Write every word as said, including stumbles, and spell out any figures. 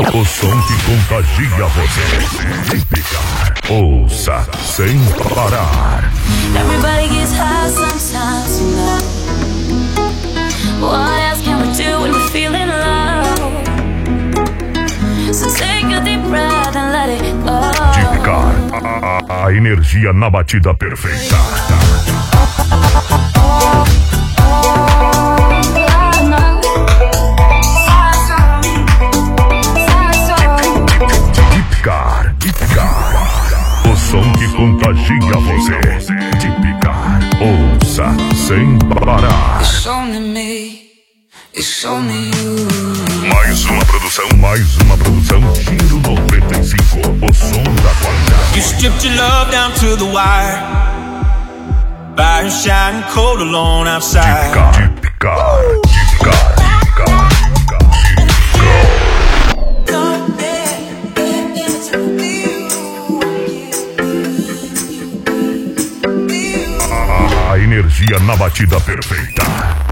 O som que contagia você. Típica. Ouça sem parar. Everybody gets high sometimes, you know. What else can we do when we're feeling low? So take a deep breath and let it go. Típica. A, a, a energia na batida perfeita. Típica. Típica. O som que contagia você. Típica. Ouça sem parar. It's only me, it's only you. Mais uma produção, mais uma produção. Giro noventa e cinco, o som da qualidade. You stripped your love down to the wire. Fire shining cold alone outside. Típica, típica, típica, típica. A energia na batida perfeita.